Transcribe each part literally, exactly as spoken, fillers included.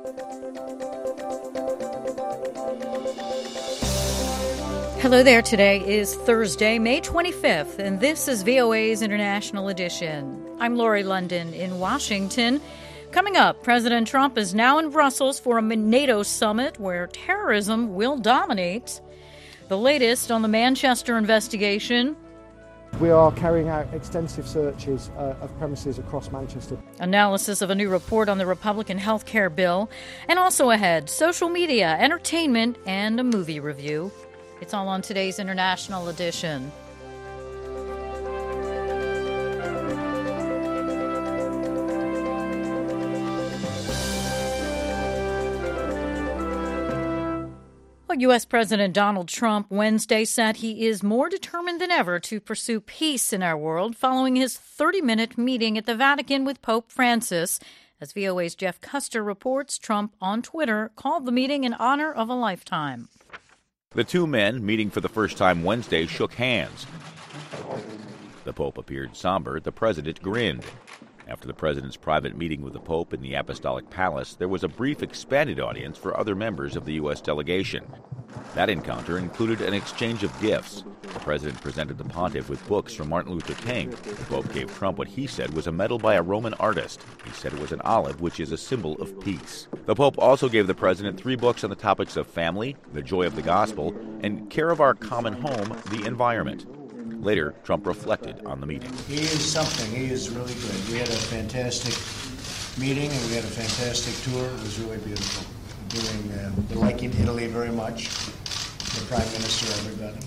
Hello there. Today is Thursday, May twenty-fifth, and this is V O A's International Edition. I'm Lori London in Washington. Coming up, President Trump is now in Brussels for a NATO summit where terrorism will dominate. The latest on the Manchester investigation. We are carrying out extensive searches uh, of premises across Manchester. Analysis of a new report on the Republican health care bill. And also ahead, social media, entertainment, and a movie review. It's all on today's International Edition. Well, U S. President Donald Trump Wednesday said he is more determined than ever to pursue peace in our world following his thirty-minute meeting at the Vatican with Pope Francis. As V O A's Jeff Custer reports, Trump on Twitter called the meeting an honor of a lifetime. The two men, meeting for the first time Wednesday, shook hands. The Pope appeared somber. The president grinned. After the president's private meeting with the Pope in the Apostolic Palace, there was a brief expanded audience for other members of the U S delegation. That encounter included an exchange of gifts. The president presented the pontiff with books from Martin Luther King. The Pope gave Trump what he said was a medal by a Roman artist. He said it was an olive, which is a symbol of peace. The Pope also gave the president three books on the topics of family, the joy of the gospel, and care of our common home, the environment. Later, Trump reflected on the meeting. He is something. He is really good. We had a fantastic meeting and we had a fantastic tour. It was really beautiful. Doing, uh, we're liking Italy very much. The Prime Minister, everybody.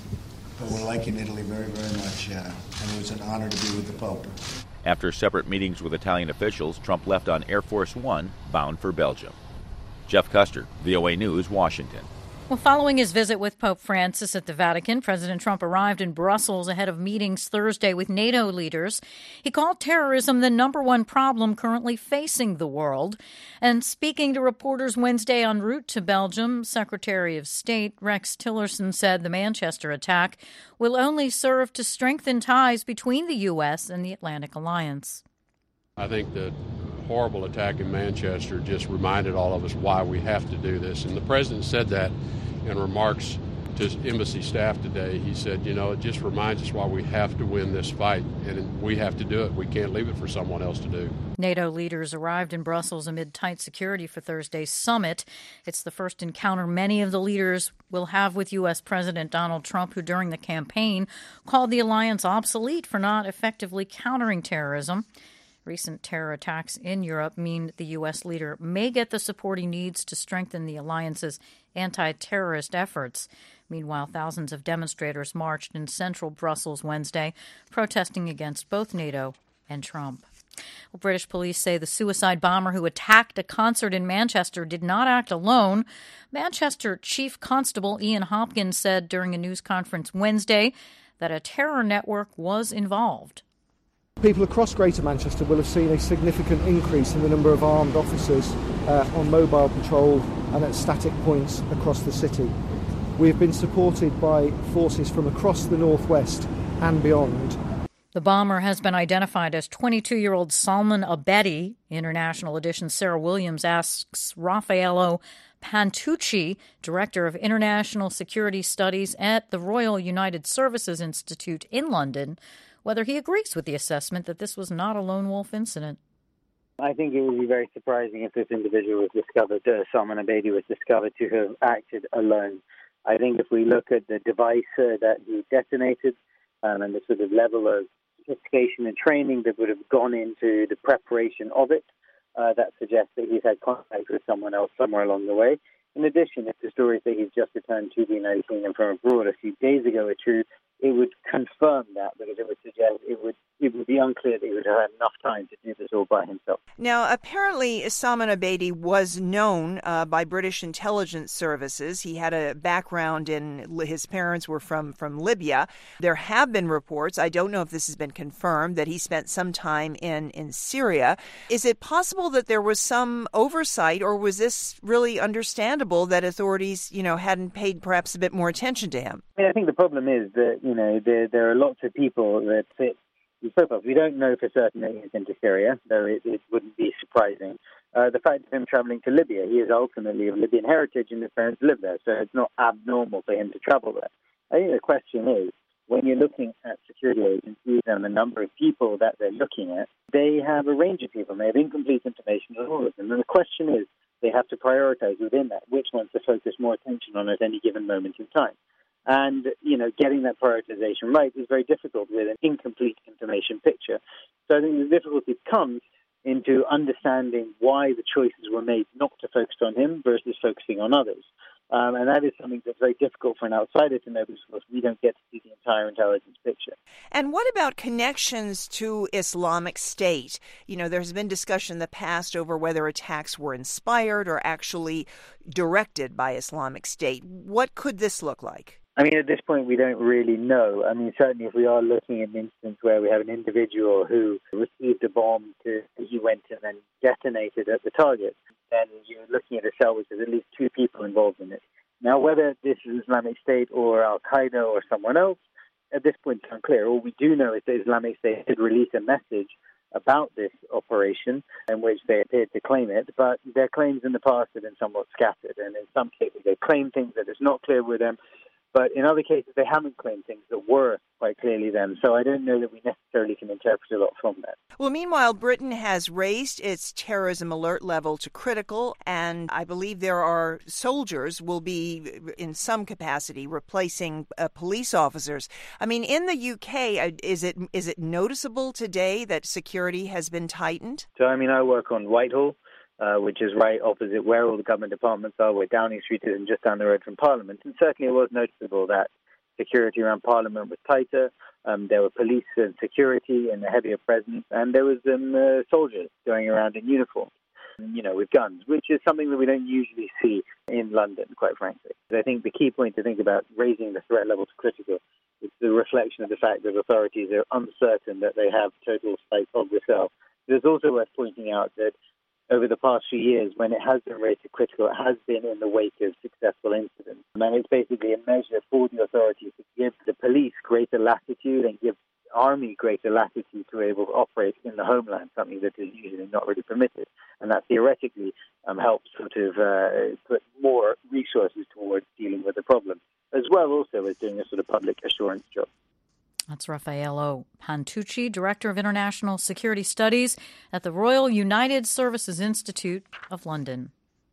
But we're liking Italy very, very much. Uh, and it was an honor to be with the Pope. After separate meetings with Italian officials, Trump left on Air Force One, bound for Belgium. Jeff Custer, V O A News, Washington. Well, following his visit with Pope Francis at the Vatican, President Trump arrived in Brussels ahead of meetings Thursday with NATO leaders. He called terrorism the number one problem currently facing the world. And speaking to reporters Wednesday en route to Belgium, Secretary of State Rex Tillerson said the Manchester attack will only serve to strengthen ties between the U S and the Atlantic Alliance. I think the horrible attack in Manchester just reminded all of us why we have to do this. And the president said that in remarks to his embassy staff today. He said, you know, it just reminds us why we have to win this fight, and we have to do it. We can't leave it for someone else to do. NATO leaders arrived in Brussels amid tight security for Thursday's summit. It's the first encounter many of the leaders will have with U S. President Donald Trump, who during the campaign called the alliance obsolete for not effectively countering terrorism. Recent terror attacks in Europe mean the U S leader may get the support he needs to strengthen the alliance's anti-terrorist efforts. Meanwhile, thousands of demonstrators marched in central Brussels Wednesday, protesting against both NATO and Trump. Well, British police say the suicide bomber who attacked a concert in Manchester did not act alone. Manchester Chief Constable Ian Hopkins said during a news conference Wednesday that a terror network was involved. People across Greater Manchester will have seen a significant increase in the number of armed officers uh, on mobile patrol and at static points across the city. We have been supported by forces from across the northwest and beyond. The bomber has been identified as twenty-two-year-old Salman Abedi. International Edition Sarah Williams asks Raffaello Pantucci, Director of International Security Studies at the Royal United Services Institute in London, whether he agrees with the assessment that this was not a lone wolf incident. I think it would be very surprising if this individual was discovered, uh, Salman Abedi was discovered to have acted alone. I think if we look at the device uh, that he detonated um, and the sort of level of sophistication and training that would have gone into the preparation of it, uh, that suggests that he's had contact with someone else somewhere along the way. In addition, if the stories that he's just returned to the United Kingdom from abroad a few days ago are true, it would confirm that, because it would suggest it would it would be unclear that he would have had enough time to do this all by himself. Now, apparently, Salman Abedi was known uh, by British intelligence services. He had a background in, his parents were from, from Libya. There have been reports, I don't know if this has been confirmed, that he spent some time in, in Syria. Is it possible that there was some oversight, or was this really understandable that authorities, you know, hadn't paid perhaps a bit more attention to him? I, mean, I think the problem is that, you know, there, there are lots of people that fit these profiles. We don't know for certain that he's been to Syria, though it, it wouldn't be surprising. Uh, the fact of him traveling to Libya, he is ultimately of Libyan heritage and his parents live there, so it's not abnormal for him to travel there. I think the question is, when you're looking at security agencies and the number of people that they're looking at, they have a range of people. They have incomplete information on all of them. And the question is, they have to prioritize within that which ones to focus more attention on at any given moment in time. And, you know, getting that prioritization right is very difficult with an incomplete information picture. So I think the difficulty comes into understanding why the choices were made not to focus on him versus focusing on others. Um, and that is something that's very difficult for an outsider to know because we don't get to see the entire intelligence picture. And what about connections to Islamic State? You know, there's been discussion in the past over whether attacks were inspired or actually directed by Islamic State. What could this look like? I mean, at this point, we don't really know. I mean, certainly if we are looking at an instance where we have an individual who received a bomb, to, he went and then detonated at the target, then you're looking at a cell which has at least two people involved in it. Now, whether this is Islamic State or Al-Qaeda or someone else, at this point it's unclear. All we do know is that Islamic State did release a message about this operation in which they appeared to claim it, but their claims in the past have been somewhat scattered, and in some cases they claim things that is not clear with them. But in other cases, they haven't claimed things that were quite clearly them. So I don't know that we necessarily can interpret a lot from that. Well, meanwhile, Britain has raised its terrorism alert level to critical, and I believe there are soldiers will be, in some capacity, replacing uh, police officers. I mean, in the U K, uh, is it is it noticeable today that security has been tightened? So, I mean, I work on Whitehall, Uh, which is right opposite where all the government departments are, where Downing Street is, and just down the road from Parliament. And certainly it was noticeable that security around Parliament was tighter. Um, there were police and security and a heavier presence, and there was um, uh, soldiers going around in uniform, you know, with guns, which is something that we don't usually see in London, quite frankly. I think the key point to think about raising the threat level to critical is the reflection of the fact that authorities are uncertain that they have total sight of the cell. It's also worth pointing out that over the past few years, when it has been rated critical, it has been in the wake of successful incidents. And it's basically a measure for the authorities to give the police greater latitude and give the army greater latitude to be able to operate in the homeland, something that is usually not really permitted. And that theoretically um, helps sort of uh, put more resources towards dealing with the problem, as well also as doing a sort of public assurance job. That's Raffaello Pantucci, Director of International Security Studies at the Royal United Services Institute of London.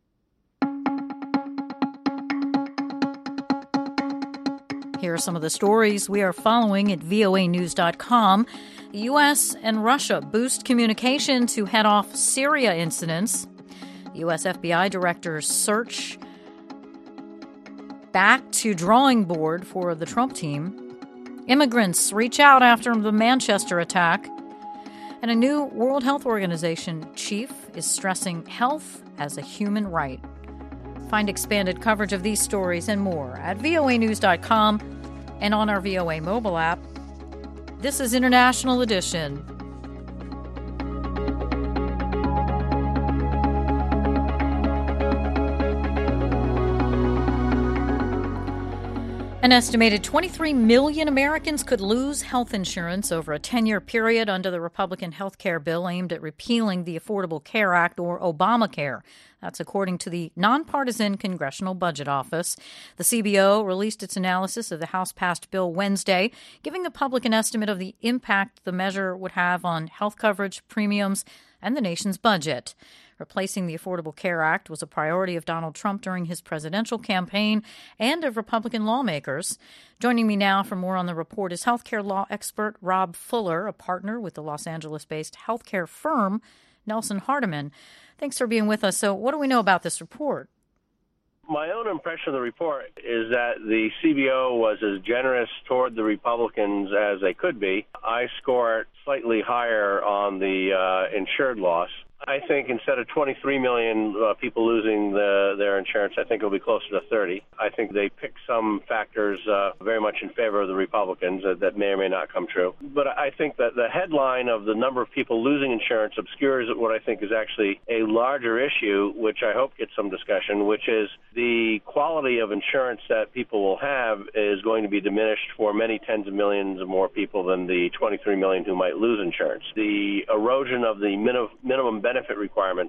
Here are some of the stories we are following at V O A news dot com. The U S and Russia boost communication to head off Syria incidents. U S F B I director's search back to drawing board for the Trump team. Immigrants reach out after the Manchester attack. And a new World Health Organization chief is stressing health as a human right. Find expanded coverage of these stories and more at V O A news dot com and on our V O A mobile app. This is International Edition. An estimated twenty-three million Americans could lose health insurance over a ten-year period under the Republican health care bill aimed at repealing the Affordable Care Act, or Obamacare. That's according to the nonpartisan Congressional Budget Office. The C B O released its analysis of the House-passed bill Wednesday, giving the public an estimate of the impact the measure would have on health coverage, premiums, and the nation's budget. Replacing the Affordable Care Act was a priority of Donald Trump during his presidential campaign and of Republican lawmakers. Joining me now for more on the report is healthcare law expert Rob Fuller, a partner with the Los Angeles-based healthcare firm Nelson Hardiman. Thanks for being with us. So what do we know about this report? My own impression of the report is that the C B O was as generous toward the Republicans as they could be. I score it slightly higher on the uh, insured loss. I think instead of twenty-three million uh, people losing the, their insurance, I think it'll be closer to thirty. I think they picked some factors uh, very much in favor of the Republicans uh, that may or may not come true. But I think that the headline of the number of people losing insurance obscures what I think is actually a larger issue, which I hope gets some discussion, which is the quality of insurance that people will have is going to be diminished for many tens of millions of more people than the twenty-three million who might lose insurance. The erosion of the min- minimum benefit requirements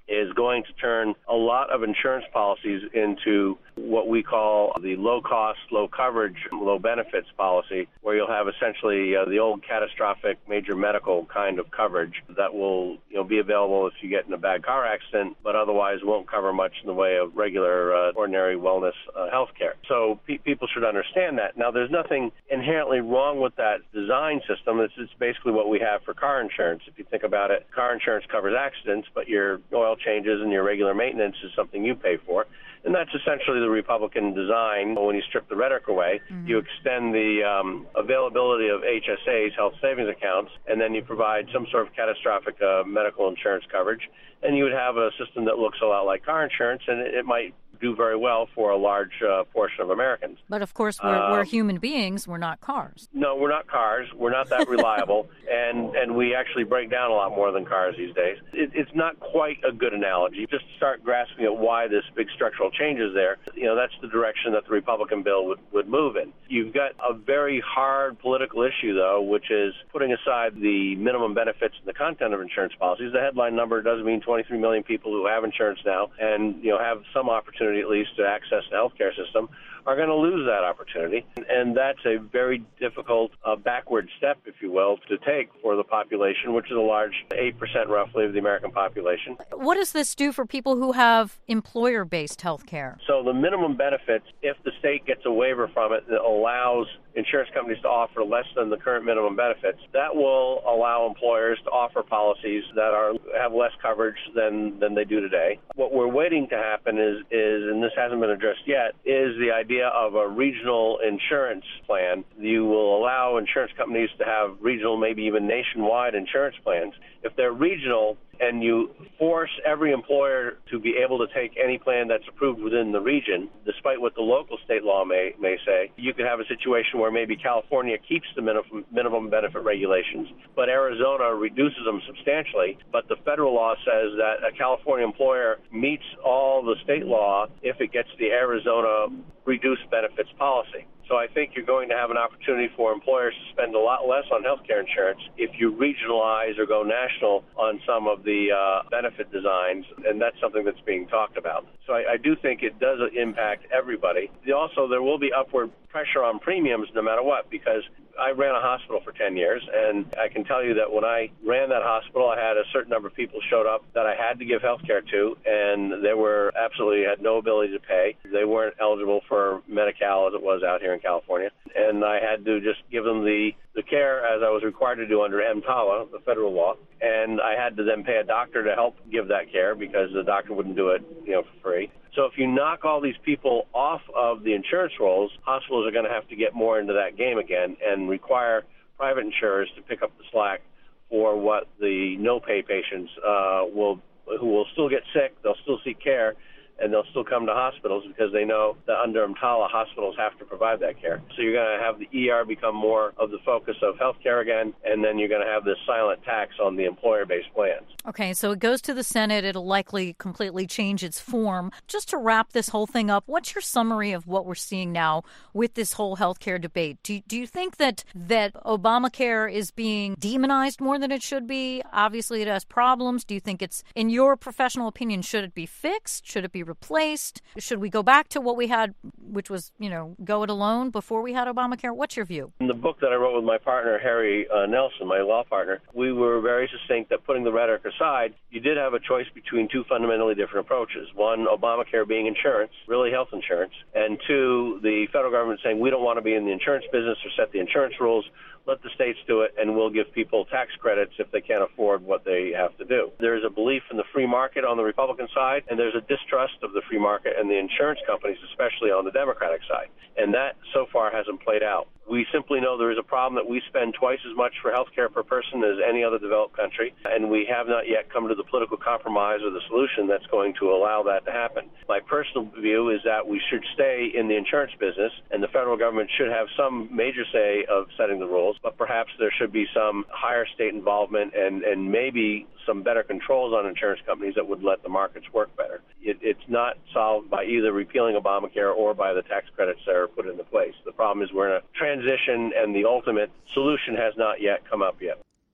is going to turn a lot of insurance policies into what we call the low-cost, low-coverage, low-benefits policy, where you'll have essentially uh, the old catastrophic major medical kind of coverage that will you know, be available if you get in a bad car accident, but otherwise won't cover much in the way of regular, uh, ordinary wellness uh, health care. So pe- people should understand that. Now, there's nothing inherently wrong with that design system. It's, it's basically what we have for car insurance. If you think about it, car insurance covers accidents, but your oil changes and your regular maintenance is something you pay for. And that's essentially the Republican design. When you strip the rhetoric away, mm-hmm. you extend the um, availability of H S As, health savings accounts, and then you provide some sort of catastrophic uh, medical insurance coverage. And you would have a system that looks a lot like car insurance, and it, it might do very well for a large uh, portion of Americans. But, of course, we're, um, we're human beings. We're not cars. No, we're not cars. We're not that reliable, and, and we actually break down a lot more than cars these days. It, it's not quite a good analogy. Just start grasping at why this big structural change is there. You know, that's the direction that the Republican bill would, would move in. You've got a very hard political issue, though, which is putting aside the minimum benefits and the content of insurance policies. The headline number does mean twenty-three million people who have insurance now and, you know, have some opportunity at least to access the healthcare system are going to lose that opportunity. And that's a very difficult uh, backward step, if you will, to take for the population, which is a large eight percent roughly of the American population. What does this do for people who have employer-based health care? So the minimum benefits, if the state gets a waiver from it that allows insurance companies to offer less than the current minimum benefits, that will allow employers to offer policies that are have less coverage than, than they do today. What we're waiting to happen is, is, and this hasn't been addressed yet, is the idea of a regional insurance plan. You will allow insurance companies to have regional, maybe even nationwide insurance plans. If they're regional and you force every employer to be able to take any plan that's approved within the region, despite what the local state law may, may say, you could have a situation where maybe California keeps the minimum, minimum benefit regulations, but Arizona reduces them substantially. But the federal law says that a California employer meets all the state law if it gets the Arizona reduced benefits policy. So I think you're going to have an opportunity for employers to spend a lot less on health care insurance if you regionalize or go national on some of the uh, benefit designs, and that's something that's being talked about. So I, I do think it does impact everybody. Also, there will be upward pressure on premiums no matter what, because I ran a hospital for ten years, and I can tell you that when I ran that hospital, I had a certain number of people showed up that I had to give health care to, and they were absolutely had no ability to pay. They weren't eligible for Medi-Cal as it was out here in California, and I had to just give them the, the care as I was required to do under EMTALA, the federal law, and I had to then pay a doctor to help give that care because the doctor wouldn't do it, you know, for free. So if you knock all these people off of the insurance rolls, hospitals are going to have to get more into that game again and require private insurers to pick up the slack for what the no-pay patients uh, will, who will still get sick, they'll still seek care, and they'll still come to hospitals because they know that under EMTALA, hospitals have to provide that care. So you're going to have the E R become more of the focus of healthcare again, and then you're going to have this silent tax on the employer-based plans. Okay, so it goes to the Senate. It'll likely completely change its form. Just to wrap this whole thing up, what's your summary of what we're seeing now with this whole healthcare debate? Do, do you think that, that Obamacare is being demonized more than it should be? Obviously, it has problems. Do you think it's, in your professional opinion, should it be fixed? Should it be replaced? Should we go back to what we had, which was, you know, go it alone before we had Obamacare? What's your view? In the book that I wrote with my partner, Harry uh, Nelson, my law partner, we were very succinct that putting the rhetoric aside, you did have a choice between two fundamentally different approaches. One, Obamacare being insurance, really health insurance, and two, the federal government saying we don't want to be in the insurance business or set the insurance rules. Let the states do it, and we'll give people tax credits if they can't afford what they have to do. There's a belief in the free market on the Republican side, and there's a distrust of the free market and the insurance companies, especially on the Democratic side. And that, so far, hasn't played out. We simply know there is a problem that we spend twice as much for health care per person as any other developed country, and we have not yet come to the political compromise or the solution that's going to allow that to happen. My personal view is that we should stay in the insurance business, and the federal government should have some major say of setting the rules, but perhaps there should be some higher state involvement and, and maybe some better controls on insurance companies that would let the markets work better. It, it's not solved by either repealing Obamacare or by the tax credits that are put into place. The problem is we're in a transition, and the ultimate solution has not yet come up yet.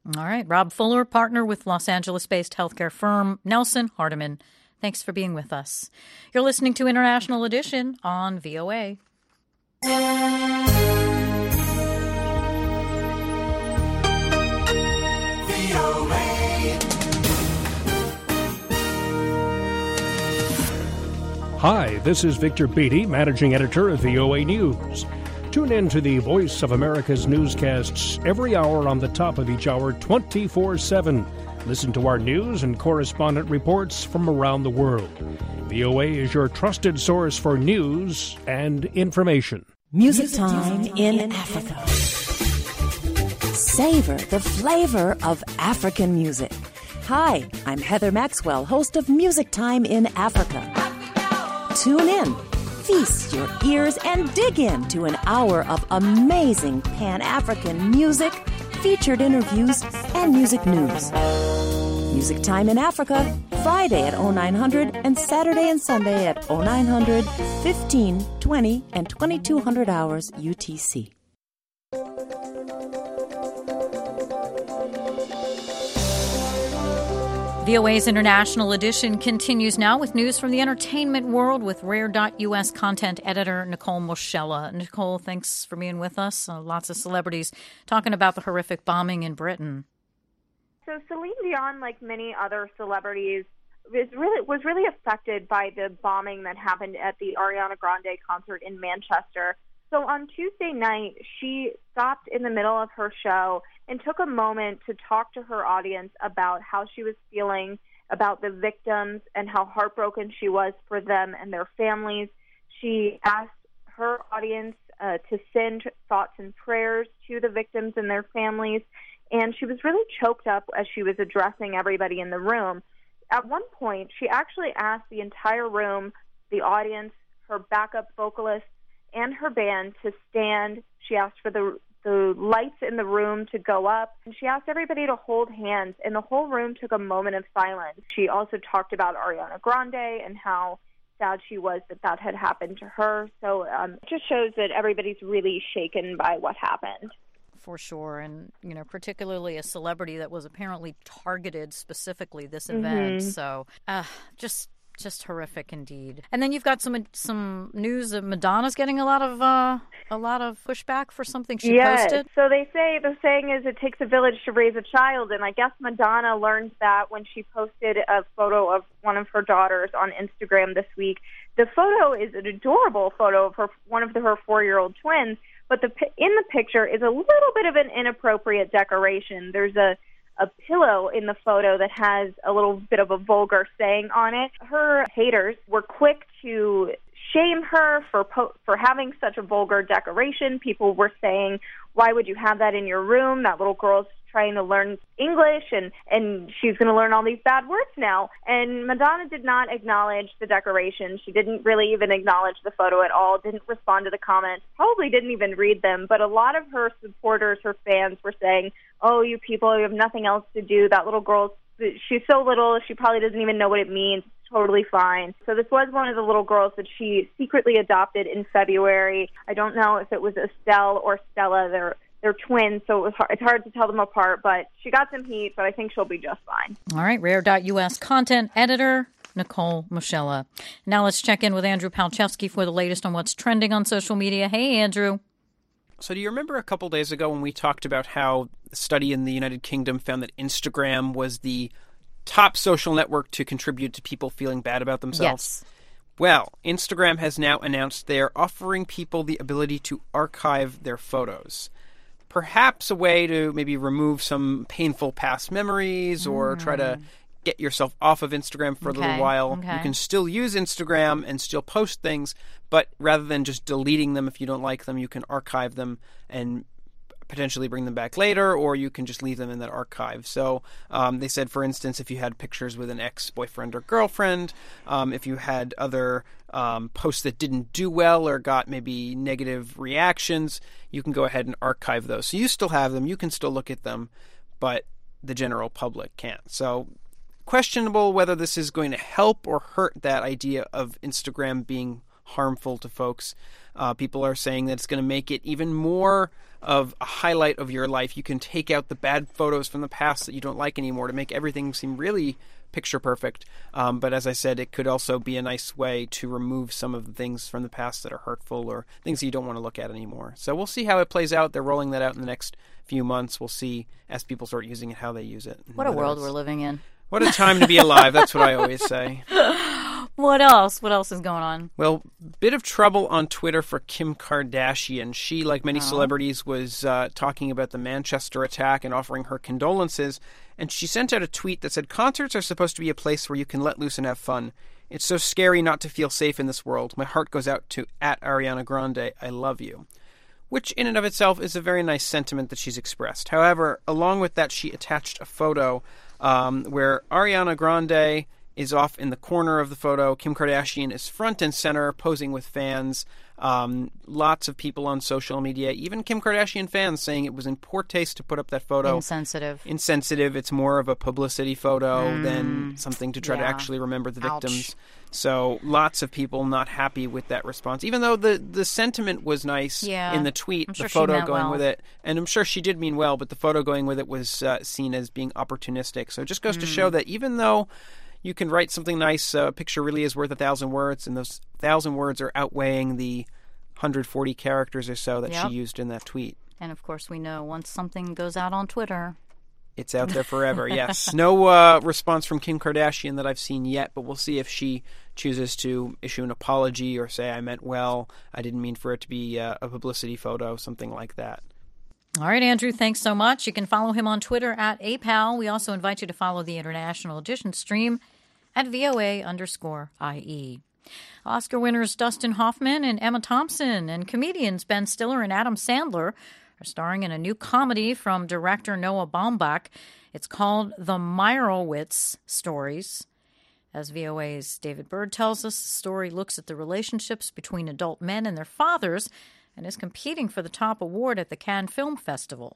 All right. Rob Fuller, partner with Los Angeles-based healthcare firm Nelson Hardiman. Thanks for being with us. You're listening to International Edition on V O A. Hi, this is Victor Beattie, managing editor of V O A News. Tune in to the Voice of America's newscasts every hour on the top of each hour, twenty-four seven. Listen to our news and correspondent reports from around the world. V O A is your trusted source for news and information. Music Time in Africa. Savor the flavor of African music. Hi, I'm Heather Maxwell, host of Music Time in Africa. Tune in, feast your ears, and dig into an hour of amazing Pan-African music, featured interviews, and music news. Music Time in Africa, Friday at oh nine hundred and Saturday and Sunday at oh nine hundred, fifteen, twenty, and twenty-two hundred hours U T C. V O A's International Edition continues now with news from the entertainment world with Rare dot U S content editor Nicole Moschella. Nicole, thanks for being with us. Uh, lots of celebrities talking about the horrific bombing in Britain. So Celine Dion, like many other celebrities, was really was really affected by the bombing that happened at the Ariana Grande concert in Manchester. So on Tuesday night, she stopped in the middle of her show and took a moment to talk to her audience about how she was feeling about the victims and how heartbroken she was for them and their families. She asked her audience uh, to send thoughts and prayers to the victims and their families, and she was really choked up as she was addressing everybody in the room. At one point, she actually asked the entire room, the audience, her backup vocalist, and her band to stand. She asked for the the lights in the room to go up, and she asked everybody to hold hands, and the whole room took a moment of silence. She also talked about Ariana Grande and how sad she was that that had happened to her. So um, it just shows that everybody's really shaken by what happened. For sure, and, you know, particularly a celebrity that was apparently targeted specifically this event. Mm-hmm. So uh, just... Just horrific indeed. And then you've got some some news that Madonna's getting a lot of uh, a lot of pushback for something she yes. posted. So they say the saying is it takes a village to raise a child, and I guess Madonna learned that when she posted a photo of one of her daughters on Instagram this week. The photo is an adorable photo of her one of the, her four-year-old twins, but the in the picture is a little bit of an inappropriate decoration. There's a a pillow in the photo that has a little bit of a vulgar saying on it. Her haters were quick to shame her for po- for having such a vulgar decoration. People were saying, why would you have that in your room? That little girl's trying to learn English, and, and she's going to learn all these bad words now. And Madonna did not acknowledge the decoration. She didn't really even acknowledge the photo at all, didn't respond to the comments, probably didn't even read them. But a lot of her supporters, her fans, were saying, oh, you people, you have nothing else to do. That little girl, she's so little, she probably doesn't even know what it means. It's totally fine. So this was one of the little girls that she secretly adopted in February. I don't know if it was Estelle or Stella. They're They're twins, so it was hard, it's hard to tell them apart, but she got some heat, but I think she'll be just fine. All right, Rare dot U S content editor Nicole Moschella. Now let's check in with Andrew Palczewski for the latest on what's trending on social media. Hey, Andrew. So do you remember a couple days ago when we talked about how a study in the United Kingdom found that Instagram was the top social network to contribute to people feeling bad about themselves? Yes. Well, Instagram has now announced they're offering people the ability to archive their photos. Perhaps a way to maybe remove some painful past memories or mm. try to get yourself off of Instagram for okay. a little while. Okay. You can still use Instagram and still post things, but rather than just deleting them if you don't like them, you can archive them and potentially bring them back later, or you can just leave them in that archive. So um, they said, for instance, if you had pictures with an ex-boyfriend or girlfriend, um, if you had other um, posts that didn't do well or got maybe negative reactions, you can go ahead and archive those. So you still have them, you can still look at them, but the general public can't. So questionable whether this is going to help or hurt that idea of Instagram being harmful to folks. Uh, people are saying that it's going to make it even more of a highlight of your life. You can take out the bad photos from the past that you don't like anymore to make everything seem really picture perfect. Um, but as I said, it could also be a nice way to remove some of the things from the past that are hurtful or things that you don't want to look at anymore. So we'll see how it plays out. They're rolling that out in the next few months. We'll see as people start using it, how they use it. What a world we're living in. What a time to be alive. That's what I always say. What else? What else is going on? Well, bit of trouble on Twitter for Kim Kardashian. She, like many Oh. celebrities, was uh, talking about the Manchester attack and offering her condolences. And she sent out a tweet that said, "Concerts are supposed to be a place where you can let loose and have fun. It's so scary not to feel safe in this world. My heart goes out to at Ariana Grande. I love you." Which in and of itself is a very nice sentiment that she's expressed. However, along with that, she attached a photo um, where Ariana Grande is off in the corner of the photo. Kim Kardashian is front and center, posing with fans. Um, lots of people on social media, even Kim Kardashian fans, saying it was in poor taste to put up that photo. Insensitive. Insensitive. It's more of a publicity photo Mm. than something to try to Yeah. actually remember the Ouch. victims. So lots of people not happy with that response, even though the, the sentiment was nice Yeah. in the tweet, I'm the sure she photo meant going well. with it. And I'm sure she did mean well, but the photo going with it was uh, seen as being opportunistic. So it just goes to Mm. show that even though you can write something nice, a picture really is worth a thousand words, and those thousand words are outweighing the one hundred forty characters or so that Yep. she used in that tweet. And of course, we know once something goes out on Twitter, It's out there forever, yes. No uh, response from Kim Kardashian that I've seen yet, but we'll see if she chooses to issue an apology or say, I meant well, I didn't mean for it to be uh, a publicity photo, something like that. All right, Andrew, thanks so much. You can follow him on Twitter at A P A L. We also invite you to follow the International Edition stream at V O A underscore I E. Oscar winners Dustin Hoffman and Emma Thompson and comedians Ben Stiller and Adam Sandler are starring in a new comedy from director Noah Baumbach. It's called The Meyerowitz Stories. As V O A's David Bird tells us, the story looks at the relationships between adult men and their fathers and is competing for the top award at the Cannes Film Festival.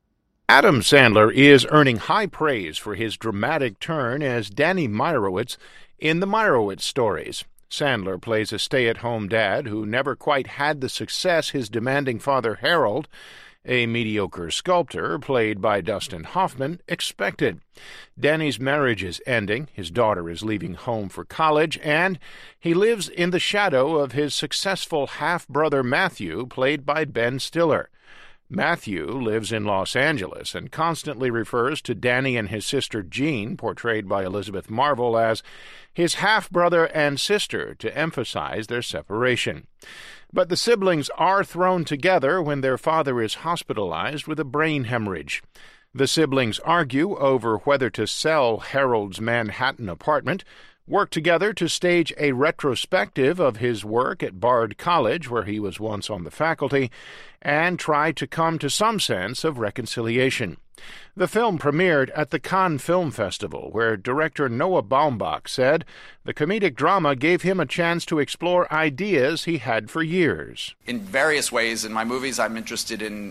Adam Sandler is earning high praise for his dramatic turn as Danny Meyerowitz in The Meyerowitz Stories. Sandler plays a stay-at-home dad who never quite had the success his demanding father Harold, a mediocre sculptor played by Dustin Hoffman, expected. Danny's marriage is ending, his daughter is leaving home for college, and he lives in the shadow of his successful half-brother Matthew, played by Ben Stiller. Matthew lives in Los Angeles and constantly refers to Danny and his sister Jean, portrayed by Elizabeth Marvel, as his half-brother and sister to emphasize their separation. But the siblings are thrown together when their father is hospitalized with a brain hemorrhage. The siblings argue over whether to sell Harold's Manhattan apartment, work together to stage a retrospective of his work at Bard College, where he was once on the faculty, and try to come to some sense of reconciliation. The film premiered at the Cannes Film Festival, where director Noah Baumbach said the comedic drama gave him a chance to explore ideas he had for years. In various ways, in my movies, I'm interested in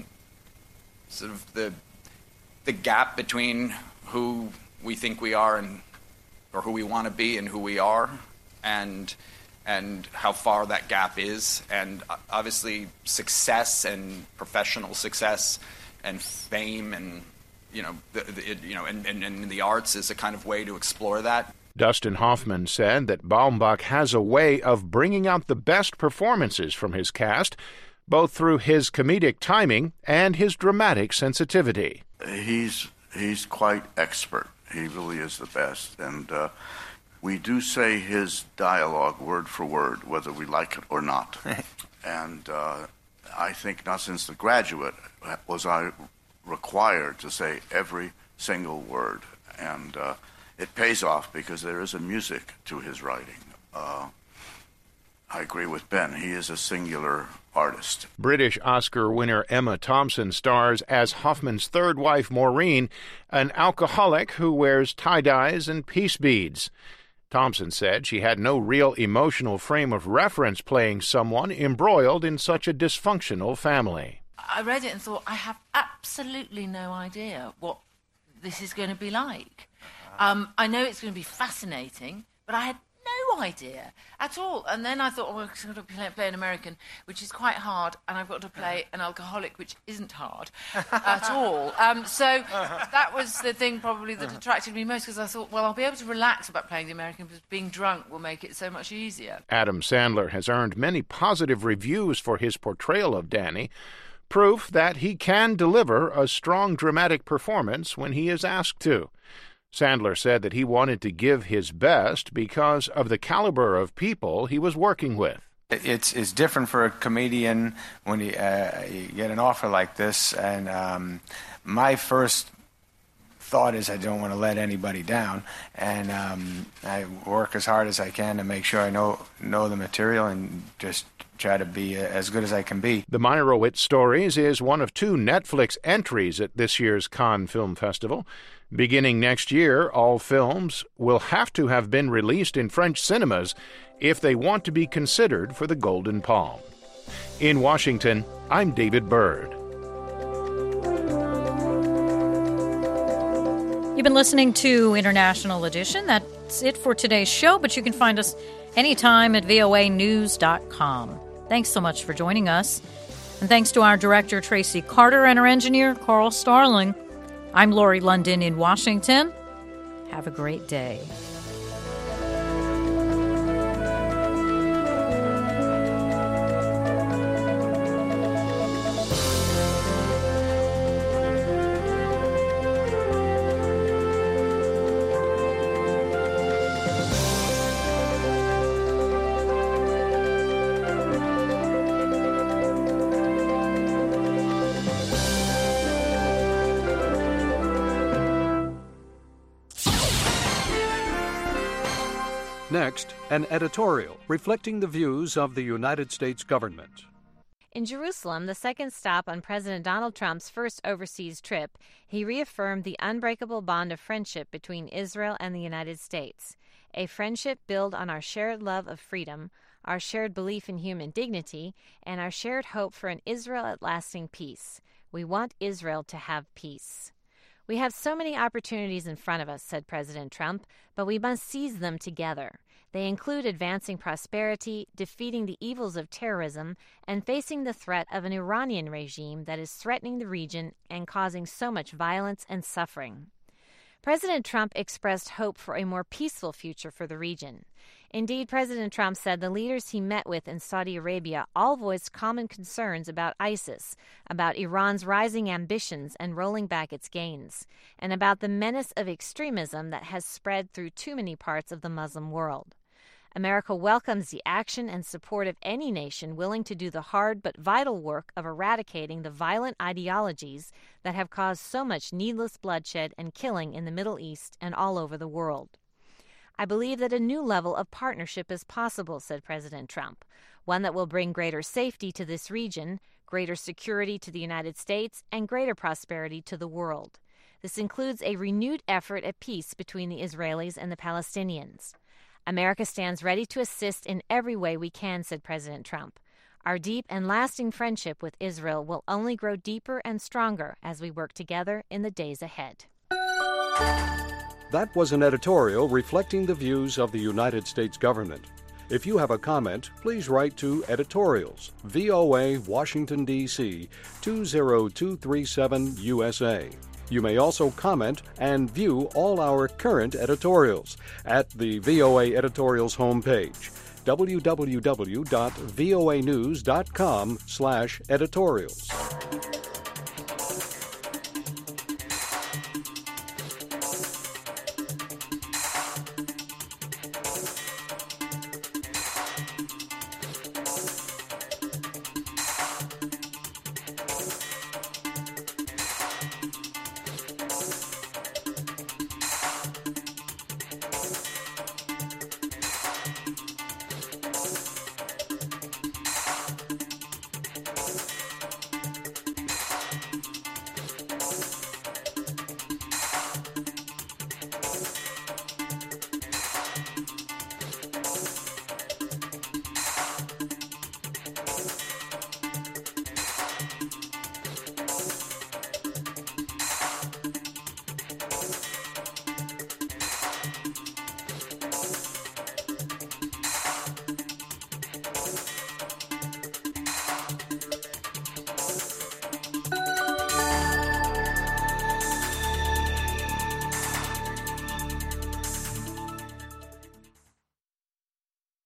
sort of the the gap between who we think we are and or who we want to be and who we are, and and how far that gap is, and obviously success and professional success and fame and you know the, the, it, you know and, and, and the arts is a kind of way to explore that. Dustin Hoffman said that Baumbach has a way of bringing out the best performances from his cast, both through his comedic timing and his dramatic sensitivity. He's he's quite expert. He really is the best. And uh, we do say his dialogue word for word, whether we like it or not. and uh, I think not since The Graduate was I required to say every single word. And uh, it pays off because there is a music to his writing. Uh, I agree with Ben. He is a singular artist. British Oscar winner Emma Thompson stars as Hoffman's third wife, Maureen, an alcoholic who wears tie-dyes and peace beads. Thompson said she had no real emotional frame of reference playing someone embroiled in such a dysfunctional family. I read it and thought, I have absolutely no idea what this is going to be like. Um, I know it's going to be fascinating, but I had no idea at all. And then I thought, oh, I've got to play, play an American, which is quite hard, and I've got to play an alcoholic, which isn't hard at all. Um, so that was the thing probably that attracted me most, because I thought, well, I'll be able to relax about playing the American, because being drunk will make it so much easier. Adam Sandler has earned many positive reviews for his portrayal of Danny, proof that he can deliver a strong dramatic performance when he is asked to. Sandler said that he wanted to give his best because of the caliber of people he was working with. It's it's different for a comedian when you, uh, you get an offer like this, and um, my first thought is I don't want to let anybody down, and um, I work as hard as I can to make sure I know know the material and just try to be as good as I can be. The Meyerowitz Stories is one of two Netflix entries at this year's Cannes Film Festival. Beginning next year, all films will have to have been released in French cinemas if they want to be considered for the Golden Palm. In Washington, I'm David Byrd. You've been listening to International Edition. That's it for today's show, but you can find us anytime at V O A news dot com. Thanks so much for joining us. And thanks to our director, Tracy Carter, and our engineer, Carl Starling. I'm Lori London in Washington. Have a great day. Next, an editorial reflecting the views of the United States government. In Jerusalem, the second stop on President Donald Trump's first overseas trip, he reaffirmed the unbreakable bond of friendship between Israel and the United States, a friendship built on our shared love of freedom, our shared belief in human dignity, and our shared hope for an Israel at lasting peace. We want Israel to have peace. We have so many opportunities in front of us, said President Trump, but we must seize them together. They include advancing prosperity, defeating the evils of terrorism, and facing the threat of an Iranian regime that is threatening the region and causing so much violence and suffering. President Trump expressed hope for a more peaceful future for the region. Indeed, President Trump said the leaders he met with in Saudi Arabia all voiced common concerns about ISIS, about Iran's rising ambitions and rolling back its gains, and about the menace of extremism that has spread through too many parts of the Muslim world. America welcomes the action and support of any nation willing to do the hard but vital work of eradicating the violent ideologies that have caused so much needless bloodshed and killing in the Middle East and all over the world. I believe that a new level of partnership is possible, said President Trump, one that will bring greater safety to this region, greater security to the United States, and greater prosperity to the world. This includes a renewed effort at peace between the Israelis and the Palestinians. America stands ready to assist in every way we can, said President Trump. Our deep and lasting friendship with Israel will only grow deeper and stronger as we work together in the days ahead. That was an editorial reflecting the views of the United States government. If you have a comment, please write to Editorials, V O A, Washington, D C two zero two three seven U S A. You may also comment and view all our current editorials at the V O A Editorials homepage, w w w dot v o a news dot com slash editorials.